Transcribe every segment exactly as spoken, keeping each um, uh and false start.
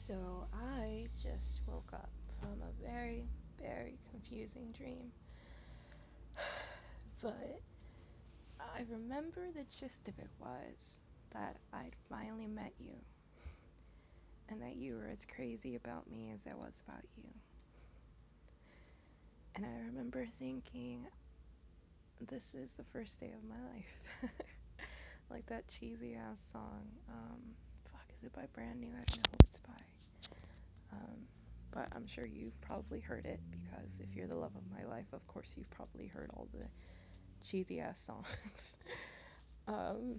So I just woke up from a very, very confusing dream. But I remember the gist of it was that I'd finally met you and that you were as crazy about me as I was about you. And I remember thinking, this is the first day of my life. Like that cheesy ass song. Um, fuck, is it by Brand New? I don't know who it's by. Um, but I'm sure you've probably heard it because if you're the love of my life, of course you've probably heard all the cheesy ass songs. um,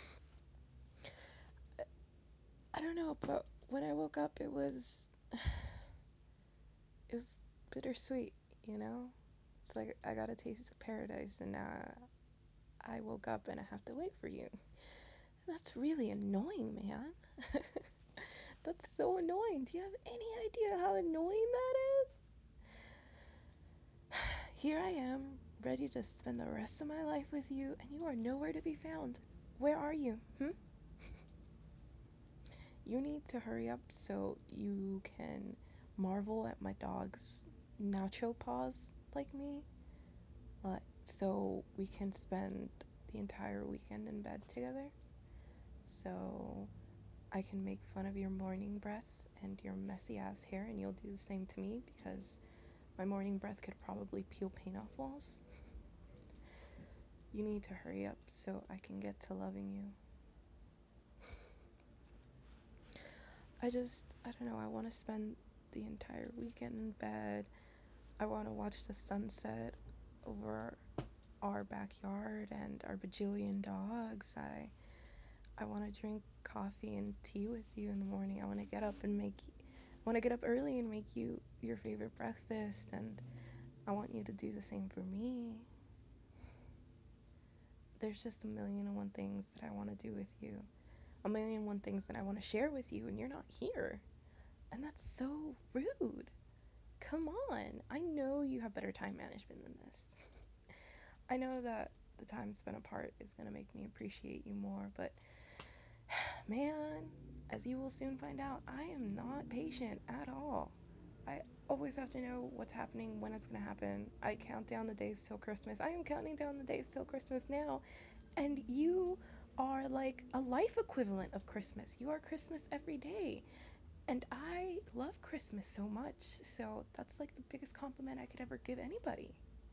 I don't know, but when I woke up, it was it was bittersweet, you know. It's like I got a taste of paradise, and now I woke up and I have to wait for you. That's really annoying, man. That's so annoying. Do you have any idea how annoying that is? Here I am, ready to spend the rest of my life with you, and you are nowhere to be found. Where are you? Hmm? You need to hurry up so you can marvel at my dog's nacho paws like me. Like, so we can spend the entire weekend in bed together. So I can make fun of your morning breath and your messy ass hair, and you'll do the same to me because my morning breath could probably peel paint off walls. You need to hurry up so I can get to loving you. I just, I don't know, I want to spend the entire weekend in bed. I want to watch the sunset over our backyard and our bajillion dogs. I, I want to drink coffee and tea with you in the morning. I want to get up and make, I want to get up early and make you your favorite breakfast, and I want you to do the same for me. There's just a million and one things that I want to do with you. A million and one things that I want to share with you, and you're not here. And that's so rude. Come on. I know you have better time management than this. I know that the time spent apart is going to make me appreciate you more, but man, as you will soon find out, I am not patient at all. I always have to know what's happening, when it's going to happen. I count down the days till Christmas. I am counting down the days till Christmas now, and you are like a life equivalent of Christmas. You are Christmas every day. And I love Christmas so much, so that's like the biggest compliment I could ever give anybody.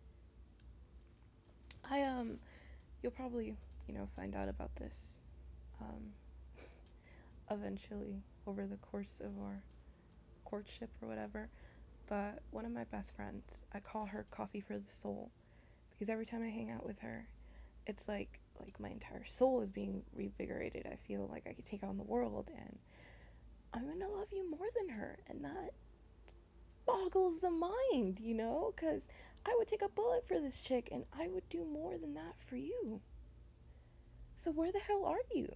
I, um, you'll probably, you know, find out about this, um, eventually over the course of our courtship or whatever. But one of my best friends, I call her Coffee for the Soul because every time I hang out with her, it's like like my entire soul is being revigorated. I feel like I could take on the world, and I'm gonna love you more than her, and that boggles the mind, you know? Because I would take a bullet for this chick, and I would do more than that for you. So where the hell are you?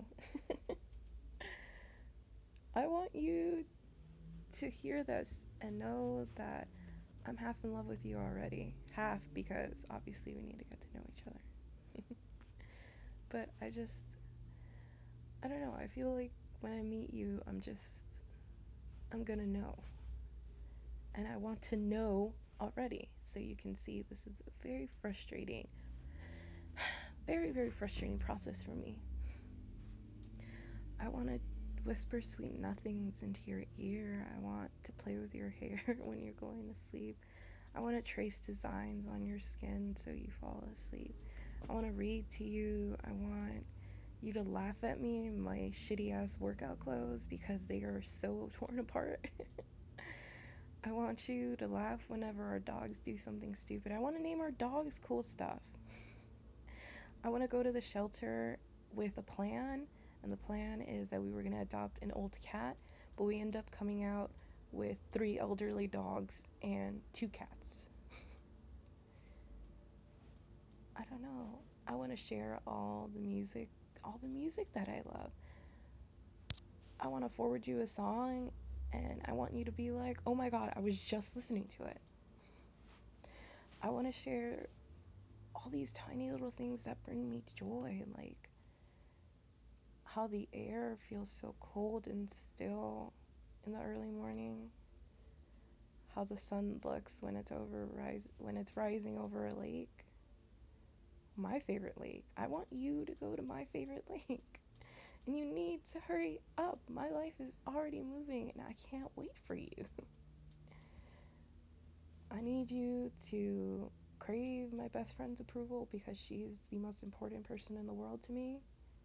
I want you to hear this and know that I'm half in love with you already. Half because obviously we need to get to know each other. But I just, I don't know. I feel like when I meet you, I'm just, I'm gonna know. And I want to know already. So you can see this is a very frustrating, very, very frustrating process for me. I want to whisper sweet nothings into your ear. I want to play with your hair when you're going to sleep. I want to trace designs on your skin so you fall asleep. I want to read to you. I want you to laugh at me in my shitty ass workout clothes because they are so torn apart. I want you to laugh whenever our dogs do something stupid. I want to name our dogs cool stuff. I want to go to the shelter with a plan, and the plan is that we were going to adopt an old cat, but we end up coming out with three elderly dogs and two cats. I don't know. I want to share all the music, all the music that I love. I want to forward you a song, and I want you to be like, oh my god, I was just listening to it. I want to share all these tiny little things that bring me joy, like how the air feels so cold and still in the early morning, how the sun looks when it's over rise when it's rising over a lake. My favorite lake. I want you to go to my favorite lake. And you need to hurry up. My life is already moving and I can't wait for you. I need you to crave my best friend's approval because she's the most important person in the world to me.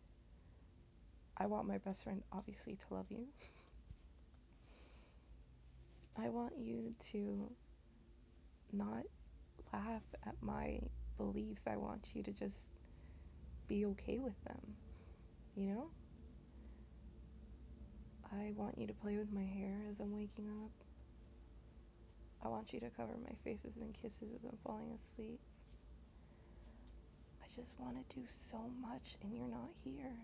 I want my best friend, obviously, to love you. I want you to not laugh at my beliefs. I want you to just be okay with them, you know? I want you to play with my hair as I'm waking up. I want you to cover my faces in kisses as I'm falling asleep. I just want to do so much and you're not here.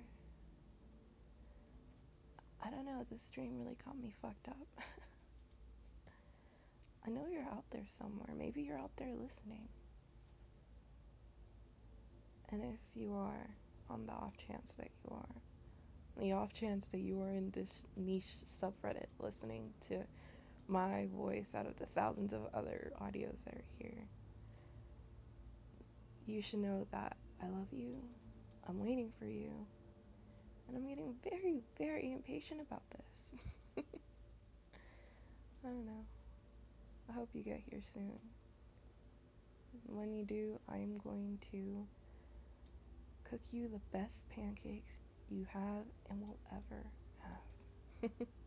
I don't know, this dream really got me fucked up. I know you're out there somewhere. Maybe you're out there listening. And if you are, on the off chance that you are, the off chance that you are in this niche subreddit listening to my voice out of the thousands of other audios that are here, you should know that I love you. I'm waiting for you. And I'm getting very, very impatient about this. I don't know. I hope you get here soon. When you do, I am going to cook you the best pancakes you have and will ever have.